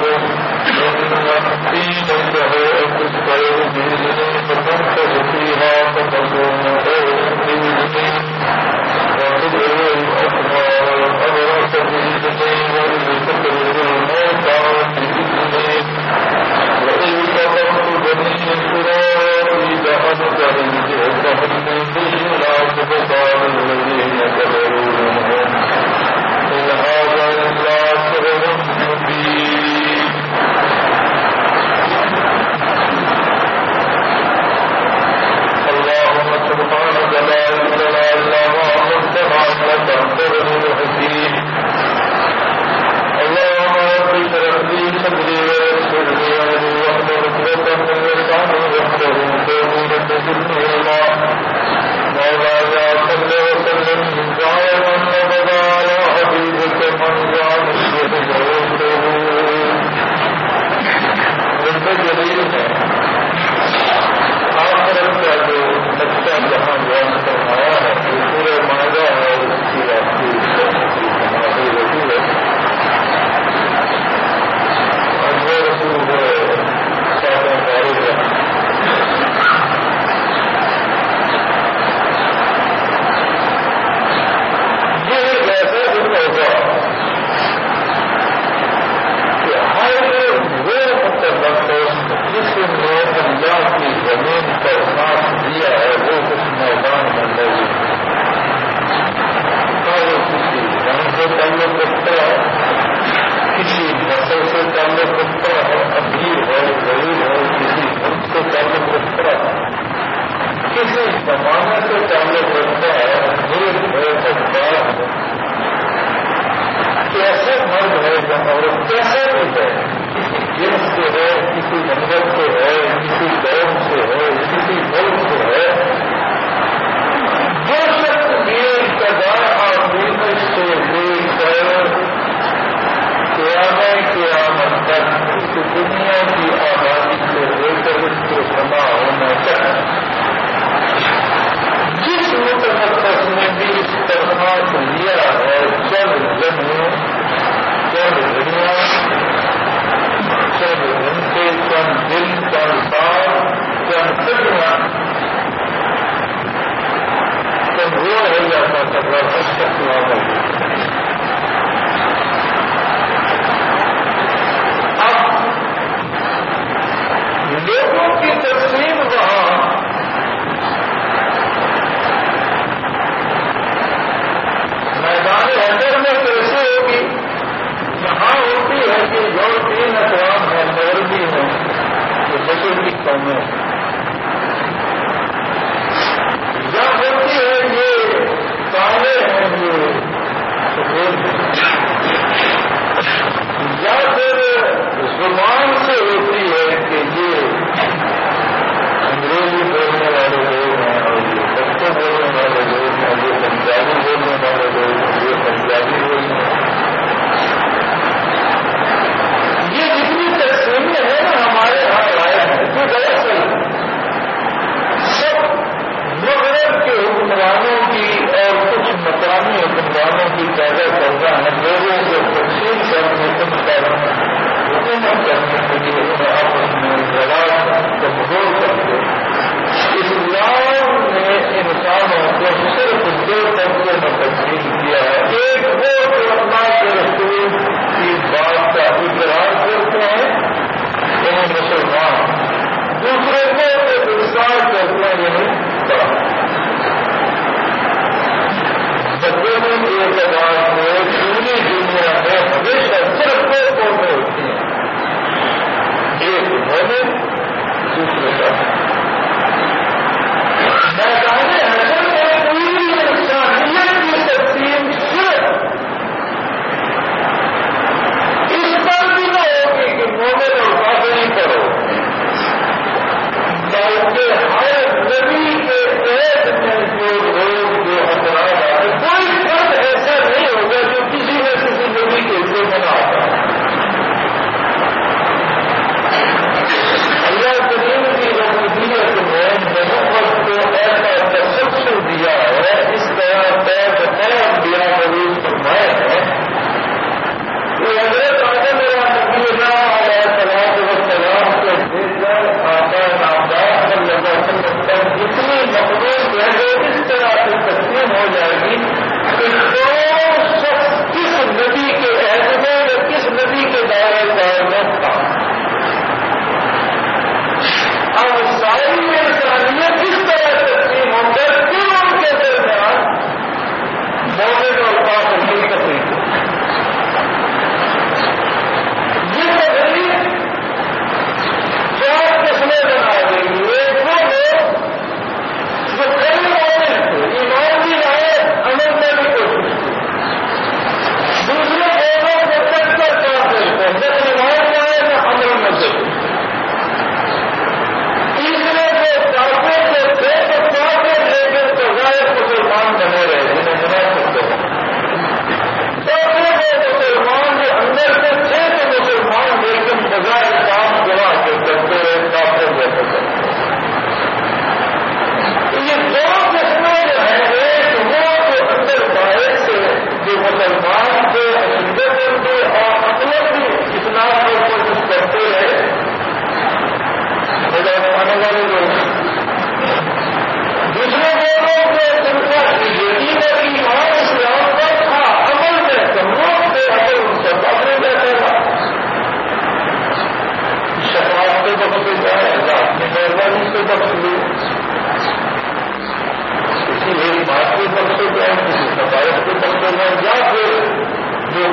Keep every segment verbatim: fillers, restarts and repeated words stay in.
یہ جتنی تقسیمیں ہیں نا ہمارے یہاں رائے ہیں جو دراصل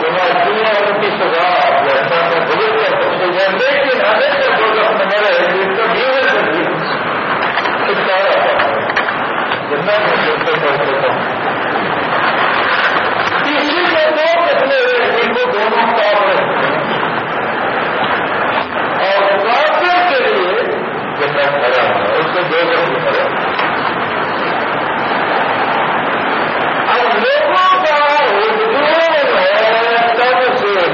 گناہ کیے ان کی سزا جیسا میں بزرگ کر سکتے ہیں، لیکن ہمیشہ دوزخ میں نہ رہے گی تو جیون سے بھی چھٹکارا پاتا ہے جنت میں چلتے پڑھتے ہوں اسی میں دو قسمیں ہوئے جن کو دونوں کافر اور کافر کے لیے جنت حرام ہے، اس سے دوزخ بھی حرام ہے۔ اب لوگوں کا ہجوم ہے سب سے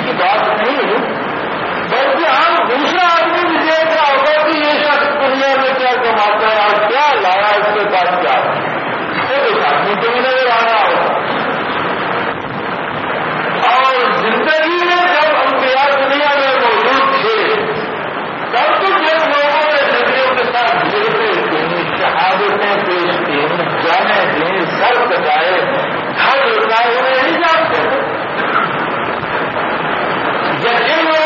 کی بات نہیں ہے، بلکہ ہم دوسرا آدمی بھی دیکھ رہا ہوگا کہ یہ شخص دنیا میں کیا کماتا ہے اور کیا لایا اس کے پاس کیا ہے، اس آدمی کو بھی نظر آ رہا ہوگا۔ اور زندگی میں جب انبیاء دنیا میں موجود تھے تب تو جن لوگوں نے نبیوں کے ساتھ جرتیں کی، شہادتیں پیش کی، جانیں دیں، سر کٹائے، ہر لٹائے ہوئے نہیں جانتے تھے۔ جن لوگوں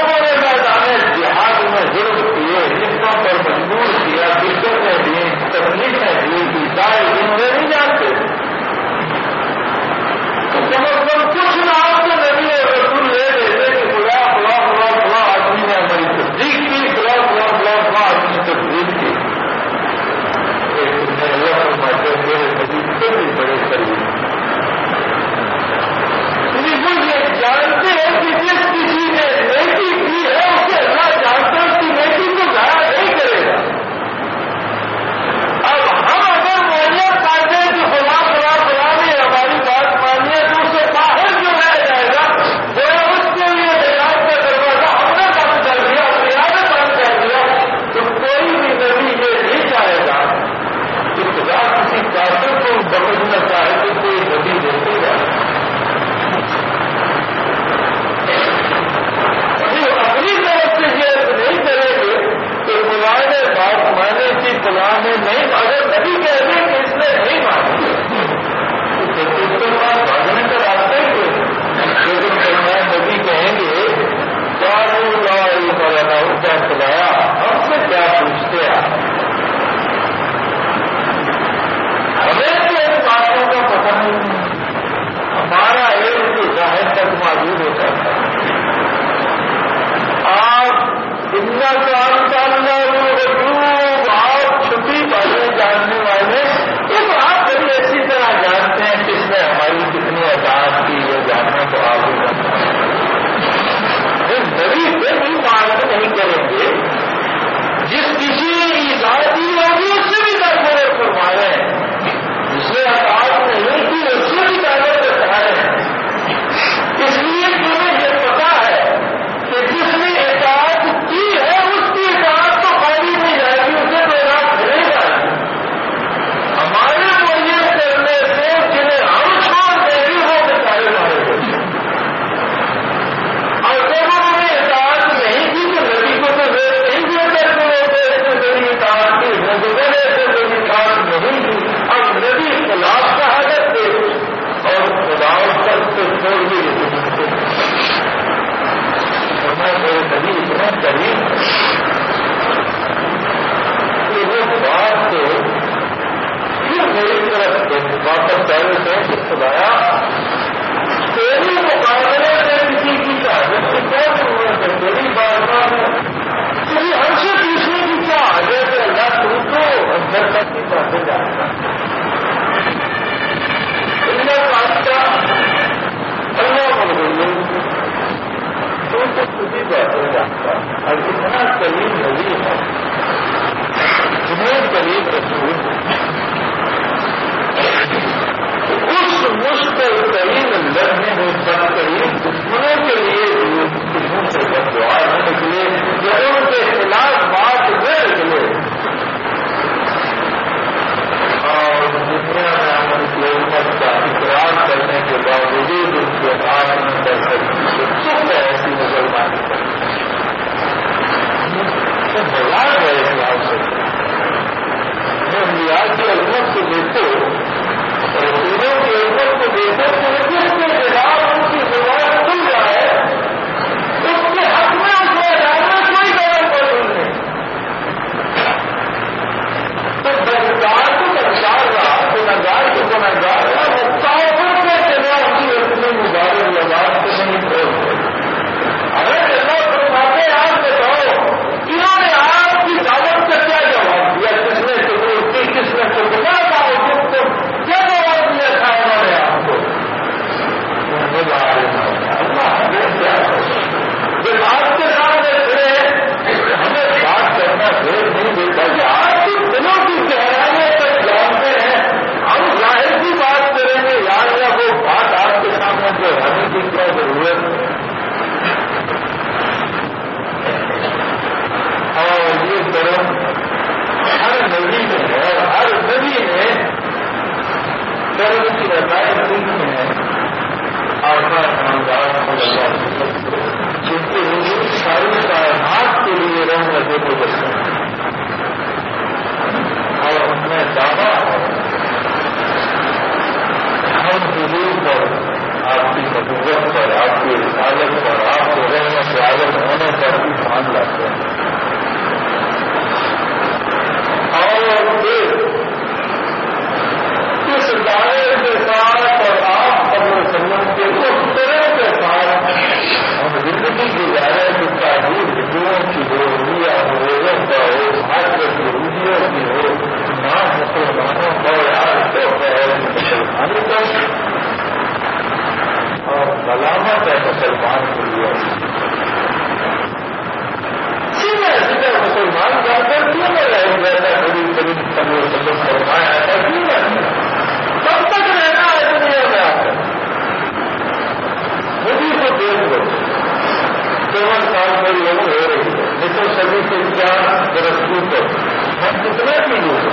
ज्ञान तरक्की कर हम कितने भी लोग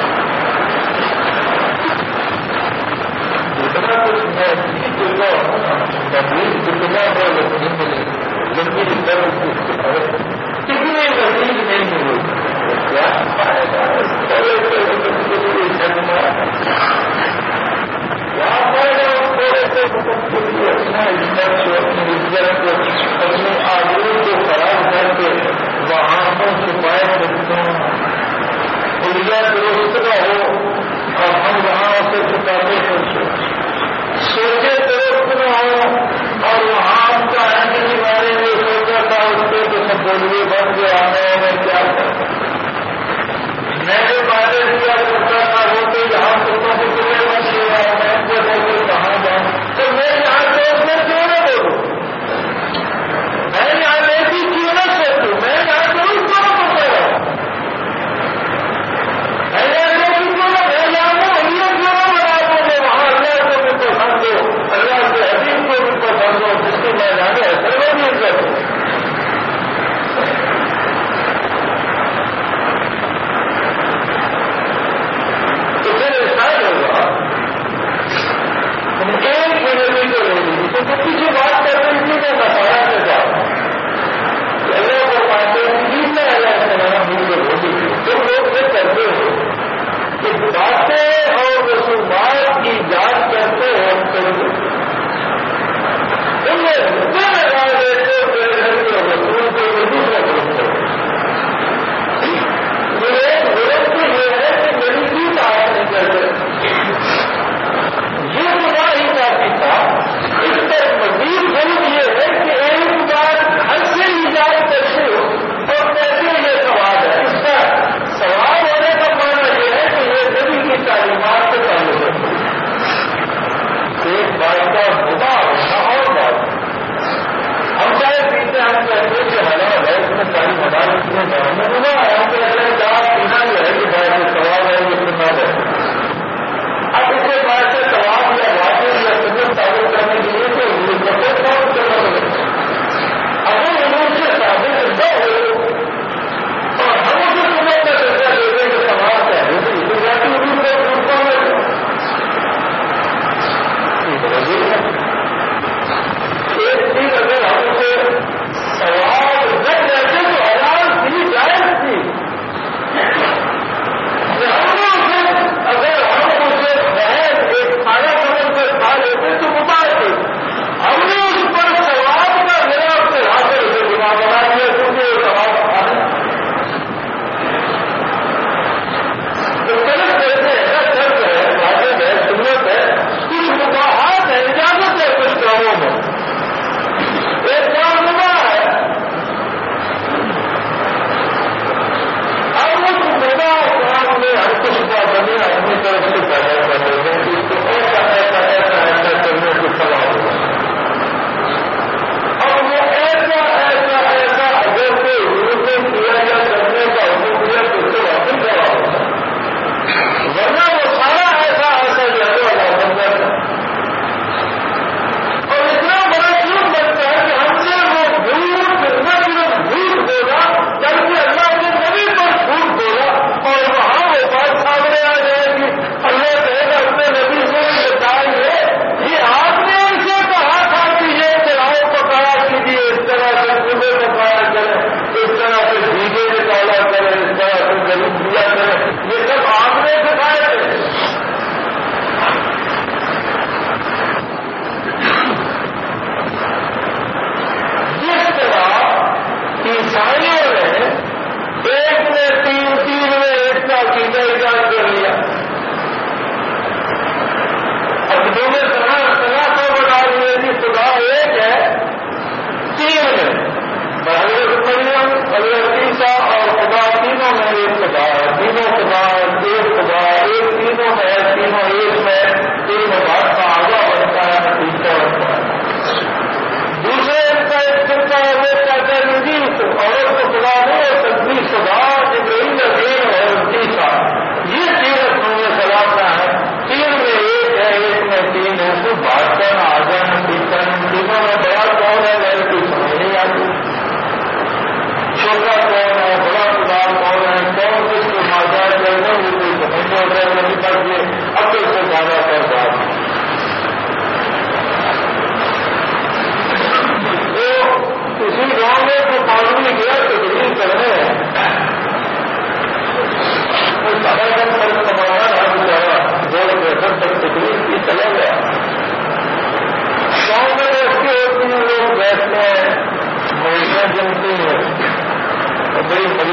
जितना कुछ मैं सीख चुका हूँ तकलीफ जितना मैं नहीं मिली लेकिन कितने तकलीफ नहीं मिली क्या फायदा थोड़े से क्या फायदा थोड़े से अपना स्पर्श अपनी इज्जत अपने आदमी को खराब करके वहां पर छुपाए रखते हैं दुनिया दुरुस्त न हो और हम वहां से छुपाते सोचे सोचे दुरुस्त न हो और वहां का अन्य के बारे में सोचा था उसके तो सब बोलिए बन गया मैं क्या करता मैंने बारे किया करता था वो तो यहाँ कुत्तों को तुम्हें बन गया मैं तो बोलूँ कहाँ जाऊँ तो मैं यहाँ से उसमें क्यों न बोलूँ मैं यहाँ ऐसी क्यों न सोचूँ मैं यहाँ जरूर क्यों न बोलता मैं यहाँ ऐसी क्यों न मैं यहाँ उंगलियों क्यों न बना बोले वहाँ अल्लाह को भी पसंद हो अल्लाह के हबीब को भी पसंद हो जिसकी मैं जाने असर में भी इज्जत हो तो फिर ऐसा होगा तुम एक मिनट को ले ली तो जो पीछे बात कर रही थी मैं बताया से जाऊँ अल्लाह को पाते हैं अल्लाह सलाम मुझे होती तुम लोग ये करते हो कि बातें और रसूमात की जांच करते हो तुमने रुपये लगा देते हो मेरे घर के रसूल को दूसरा करते हो मेरे विरोध तो ये है कि मेरी भी ताकत नहीं करते ये गुना ही काफी था इस पर मजीद जरूर ये है कि एक बार घर से इजाजत करते हो तो कैसे ये सवाल है इसका सवाल होने का माना यह है कि ये नबी की तालीमात से चालू है एक बात का मुद्दा होना और बात हम चाहे पीते हम कहते कि हलाल है इसमें सारी हलाल इसमें जानने होगा हम कहते हैं चार पीना ही है कि बात से सवाल है ये सुना है अब इसे बात से सवाल या वाजिब या सुन्नत साबित करने के लिए तो ये सफेद कौन करना पड़ेगा अगर उनसे साबित न हो और हम उसे सुन्नत का दर्जा दे दें कि सवाल क्या है तो इसे जाती हुई दूसरों में एक चीज अगर हम उसे सवाल न कहते तो हलाल दी जाए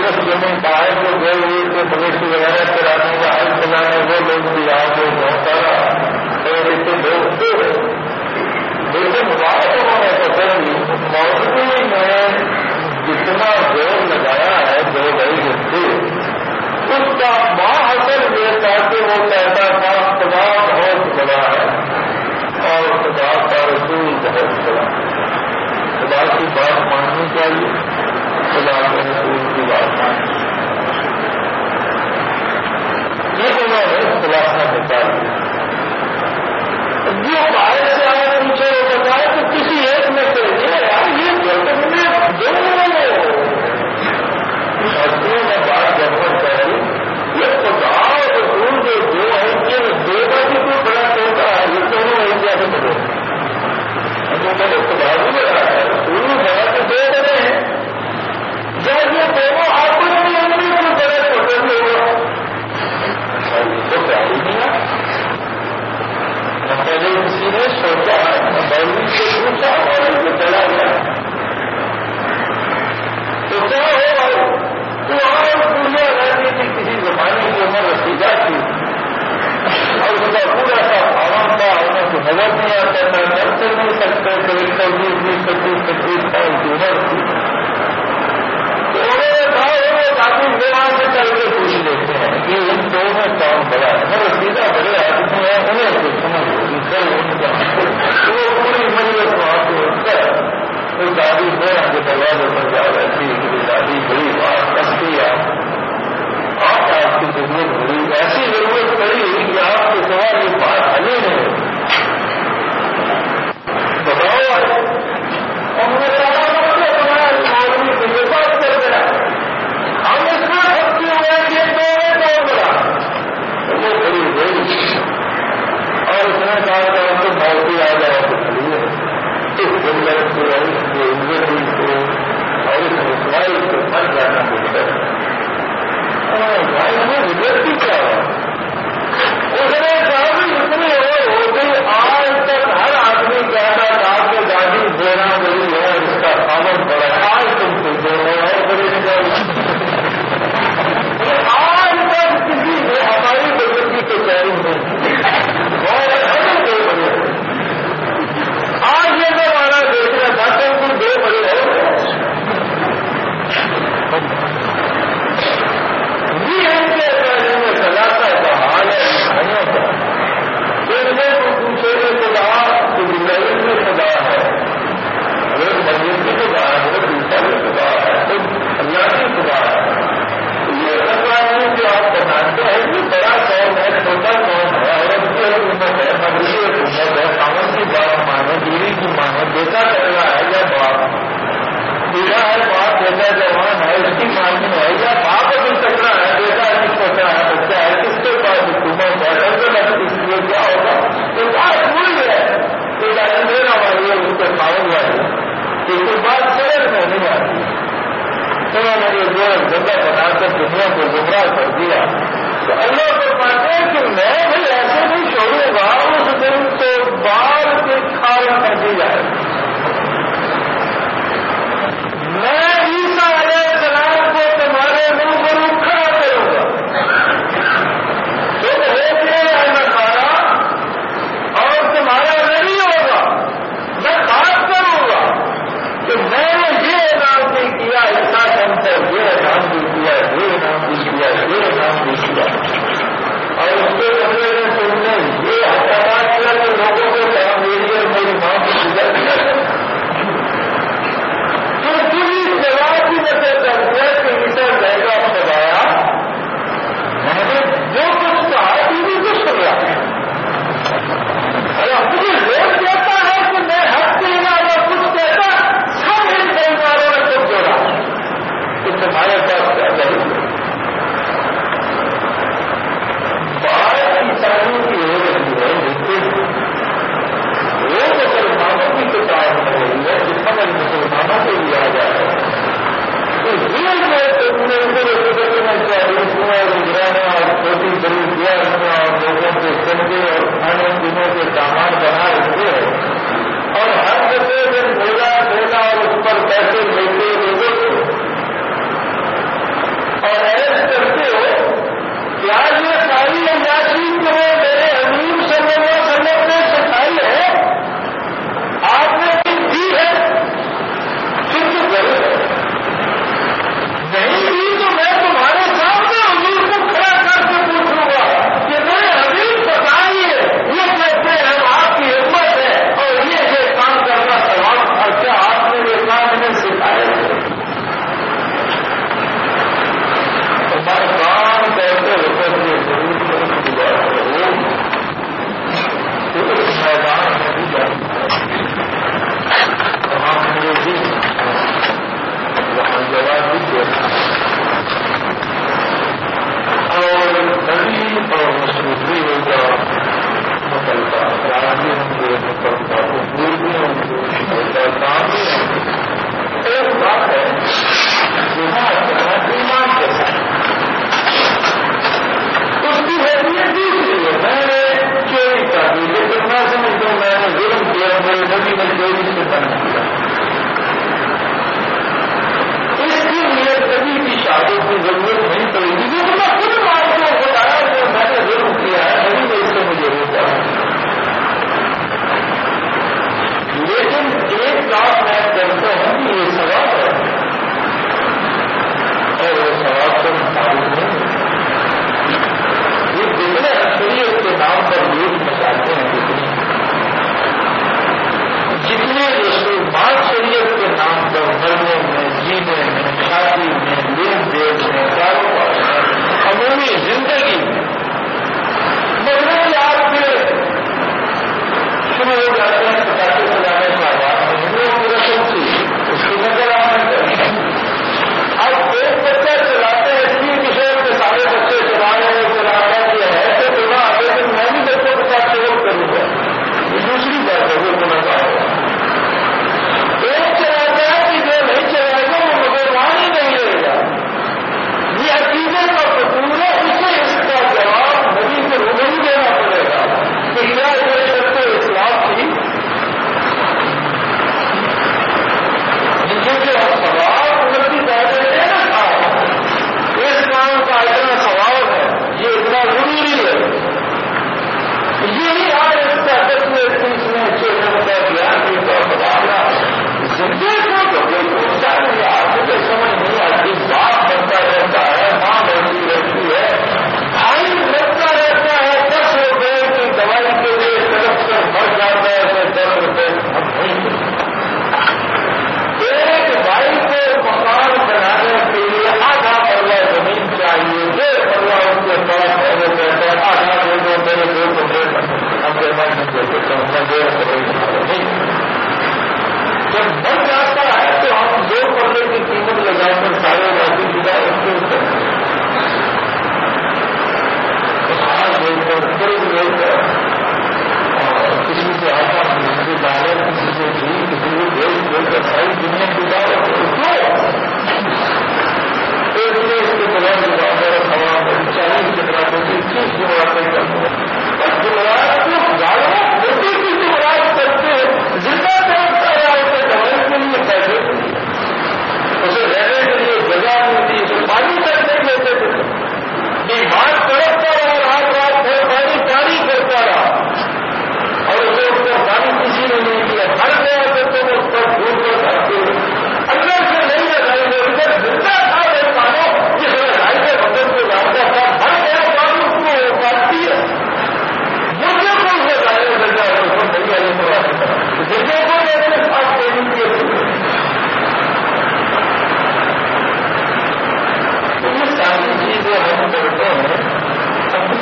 دس جمع باہر کو گئے ہوئے تھے پولیس وغیرہ کرانے کا حل چلانے وہ لوگ بھی آ گئے بہت سارا اور اسے لوگ تھے لیکن بات انہوں نے پسند موضوع میں جتنا زور لگایا ہے دو ڈھائی گھنٹے اس کا ماحصل یہ تھا کہ وہ کہتا تھا خدا بہت بڑا ہے اور خدا کا رسول بہت بڑا ہے، خدا کی بات ماننی چاہیے، خدا کے رسول کی بات ماننی یہ انہوں نے خلاصہ نکال دیا۔ جو باہر سے آئے پوچھے وہ بتایا کہ کسی ایک میں سے یہ جو تم نے دونوں شخصوں میں بات جمع کری یہ خدا اور رسول جو دو ہیں یہ دو کا بھی کوئی بڑا ہوتا ہے، یہ دونوں ایک جیسے بڑے میں نے خدا بھی بڑا ہے رسول بھی بڑا تو دو بڑے ہیں جب یہ دونوں آپس میں ان میں کوئی بڑے چھوٹے بھی ہوگا تو کیا ہی نہیں ہے۔ پہلے کسی نے سوچا موبائل سے پوچھا موبائل سے چلا گیا تو کیا ہو بھائی تو اور دنیا رہتی تھی کسی زمانے کی عمر رسیدہ تھی اور اس کا پورا سا آرام تھا انہیں کو نظر نہیں آتا تھا کر سے نہیں سکتے تھے ایک سو بیس بیس پچیس پچیس سال کی عمر تھی تو انہوں نے کہا وہ کافی وہاں سے چل کے پوچھ لیتے ہیں کہ ان دو میں کام بڑا ہے رسیدہ بڑے آدمی ہیں انہیں کچھ سمجھ وہ پوری مجلس وہاں سے اٹھ کر وہ دادی میرا کے دروازے پر جا رہی تھی کہ دادی بڑی بات کرتی ہے آپ آپ کی ضرورت پڑی ایسی ضرورت پڑی کہ آپ کے سوا یہ بات حل ہی نہیں بتاؤ اور مجھے آدمی سے یہ بات کر دیا ہم اس میں سکتی ہوئے کہ دو بہت بڑا وہ بڑی بڑی اور اس نے کہا کہ ہم تو موتی آ جائے تو چلیے اس جنگل کو اس کے انجری کو اور اس مسوائی کو مر جانا بہتر بھائی میں گزرتی کیا ہوا اس نے کہا بھی اتنی اور ہو گئی آج تک ہر آدمی کہتا تھا کہ گاڑی دینا بڑی ہے اس کا سامان بڑا ہے آج تم کو دونوں ہے بڑی نکل آج تک کسی نے ہماری بزرگی کو چیلنج نہیں آج یہ تو ہمارا دیکھنا چاہتے ہیں کہ دو بڑے ہو یہ ان کے بارے میں سلاتا کا حال ہے نہیں ہوتا پھر میں پوچھے کہ خدا تو زندگی میں خدا ہے اگر مجھے کی خدا ہے اگر دوسرا بھی خدا ہے تو اللہ کی خدا ہے یہ خطرہ نہیں کہ آپ بناتے ہیں کہ بڑا قوم ہے چھوٹا قوم ہے اور اس کی حکومت ہے مغربی حکومت ہے کامن کی بات مانو بیوی کی مانو بیٹا کر رہا ہے یا باپ بیٹا ہے باپ بیٹا جوان ہے اس کی ماننی ہے یا باپ ابھی چکرا ہے بیٹا ابھی چھوٹا ہے بچہ ہے کس کے پاس حکومت ہے اگر اس لیے کیا ہوگا تو بات بھول ہے تو جانے دینا والی ہے اس کے کھاؤ والی کہ کوئی بات سمجھ میں نہیں آتی تو میں نے جو جگہ بنا کر دنیا کو گمراہ کر دیا تو اللہ کو مانتے ہیں کہ میں بھی ایسے نہیں چھوڑوں گا اس دن کو بال کے کھانا کر دی جائے میں عیسیٰ علیہ السلام کو تمہارے منہ پر کھڑا کروں گا تم ہوگے یا نصارا اور تمہارا نہیں ہوگا میں بات کروں گا کہ میں نے یہ اعلان بھی کیا عیسیٰ سمجھ یہ اعلان بھی کیا یہ اعلان بھی کیا یہ اعلان بھی کیا اور اس کے بندے نے تم نے یہ حقیقت کیا کہ لوگوں کو کہا میری اور میری ماں کی فکر کیا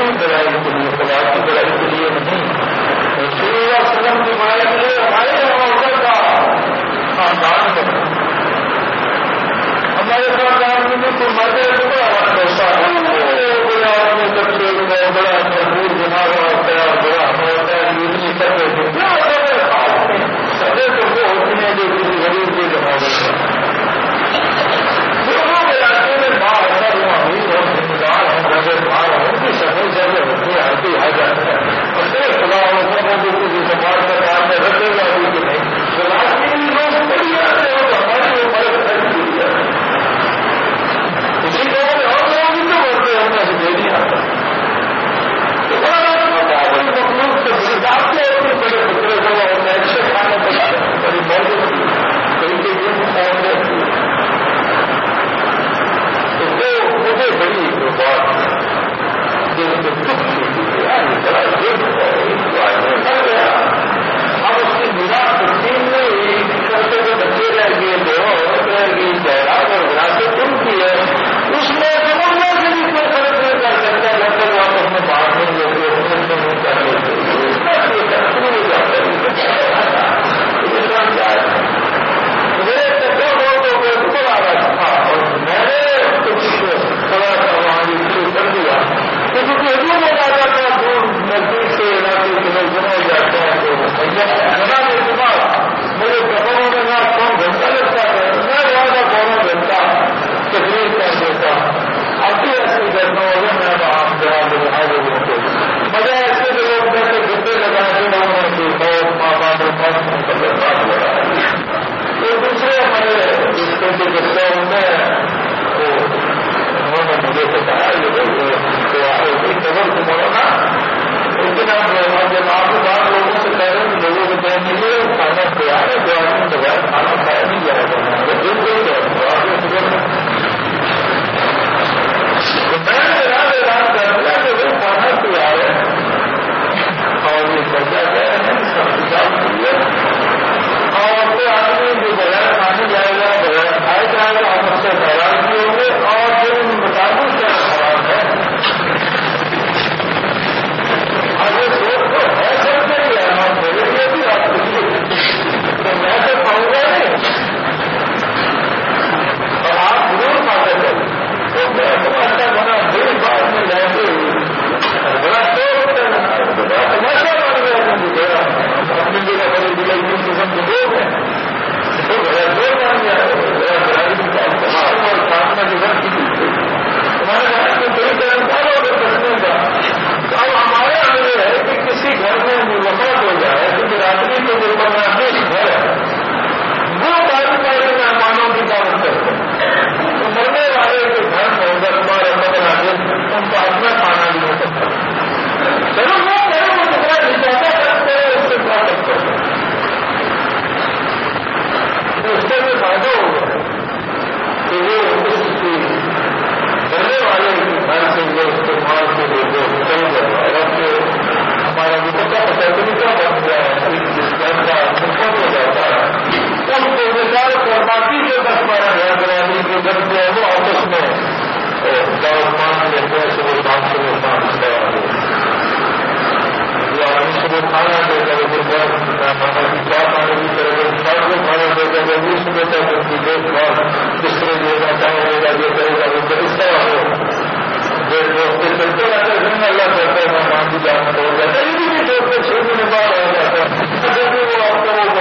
اپنی بڑائی کے لیے، خدا کی بڑائی کے لیے نہیں، رسول اللہ صلی اللہ علیہ وسلم کی بڑائی کے لیے ہمارے یہاں کا خاندان بنا، ہمارے خاندان میں بھی کوئی مرد بڑا ہوتا ہے، بڑا اپنے بچے میں بڑا مجبور دماغ ہوتا ہے، بڑا ہوتا ہے، یہ نہیں کر رہے کیا سبے تو وہ ہوتی ہیں جو کسی غریب کے جمع ہوتے ہیں، دونوں علاقے میں ماں ہوتا ہے، وہ امیر ہو، ذمہ دار ہوں، جگہ مار ہوں، ان کی سبھی جگہ ہوتی ہے، ہر کوئی آ جاتا ہے، اور پھر خدا ہوتا ہے جو کسی سماج کا کام میں رکھے گا بھی کہ نہیں، سماج کے لیے لوگ بڑی آتے ہو تو ہماری عمر خرچ ہوئی ہے، اسی طرح سے اور لوگ بھی تو بڑھتے ہیں سے دے نہیں آتا، تو بڑا بڑی مخلوق سے بڑی بات کے اور بڑے خطرے کو ہوتا ہے، ایسے کھانے پڑتا ہے، بڑی بہت کئی کے دن پہنچ جاتی ہے، تو وہ مجھے بڑی بات دل سے دکھ کی یار بڑا دل مر گیا، اب اس کی بنا تقسیم میں ایک کرتے ہوئے بچے رہ گئے، دو عورت رہ گئی، جائیداد اور وراثت ان کی ہے، اس میں سمجھنا سے بھی کوئی فرق نہیں کر سکتا، جب تک آپ اپنے بات نہیں لیتے اپنے سے نہیں کر لیتے، اس کا کوئی تقسیم ہو جاتا ہے، میرے چکر بہت بالکل آ رہا تھا اور میں نے کچھ تھوڑا سا وہاں شروع کر دیا، کیونکہ ہجوم ہو جاتا تھا دور نزدیک سے علاقے کے لوگ جمع ہو جاتے ہیں، تو جنا کے بعد میرے کپڑوں میں نہ کون گھنٹہ لگتا ہے، میں وہاں کا پورا گھنٹہ تقریر کر دیتا، اب بھی ایسی گھٹنا ہوگا میں وہاں جہاں جہاں لوگوں کو مزہ ایسے جو لوگ بیٹھے گھنٹے لگائے تھے لوگوں کی بہت ماں باپ مقدر بات ہو رہا ہے، تو دوسرے ہمارے رشتے کے بچوں میں انہوں نے مجھے بتایا یہ خبر کو مولانا لیکن اب جب آپ کے بعد لوگوں سے کہہ رہے ہیں کہ لوگوں کو کہیں ملے کھانا تیار ہے جو آدمی بغیر کھانا کھایا نہیں جائے گا، بالکل آگے خبر میں اعلان اعلان کر دیا کہ وہ کھانا تیار ہے اور یہ کرتا گیا ہے سب کیے اور کوئی آدمی جو بغیر کھانے جائے گا بغیر کھائے جائے گا ہم اس سے ناراض بھی ہوں گے اور جو ان مطابق کیا خراب ہے آگے سوچ تو ہے سب سے ہی ہے میرے لیے بھی آپ کچھ تو میں تو پاؤں گا نہیں اور آپ ضرور کھاتے تھے تو میں تو اچھا بنا بڑی بات میں جائیں گے بڑا شوق بڑا تماشا بن گیا مجھے اپنی جگہ بڑی بڑی قسم کے لوگ ہیں تو بڑا زور بن گیا بڑا بڑائی کا استعمال اور سامنا جو وقت کی ہمارے گھر میں کوئی کرمکار ہوگا بچنے کا اب ہمارے یہاں یہ ہے کہ کسی گھر میں وفات ہو جائے کیونکہ راتری کو جو بنانے گھر ہے وہ باری باری مہمانوں کی دعوت کرتے ہیں تو مرنے والے کے گھر میں دس بارہ پندرہ دن ان کا اپنا کھانا بھی ہو سکتا ہے چلو وہ کریں وہ جتنا نشانہ کرتے ہیں اس سے کیا کرتے ہیں اس سے بھی فائدہ ہوگا کہ وہ اس کی مرنے والے کے گھر سے وہ استعمال کے لیے جو چل جائے گا کہ ہمارا مقدہ فیصلہ کیا بن گیا ہے جس گھر کا مقدم ہو جاتا ہے ان کو مثال اور باقی جو دس بارہ گھر گرانی جو گھر سے ہے وہ آپس میں دعوت مان لیتے ہیں صبح شام سے وہ کام کروا دے یا آدمی صبح کھانا دے گا لیکن مانا کی چار پانی بھی کرے گا چار کو کھانا دے گا وہ بھی صبح تک ان کی دیکھ بھال کس طرح دے گا چاہے دے گا یہ کرے گا وہ اس طرح ہو چلتے رہتے ہیں اللہ کرتا ہے مہمان کی جان چھوڑ جاتا ہے یہ بھی چھوڑ کر چھ مہینے بعد آ جاتا ہے جب بھی وہ آپ کو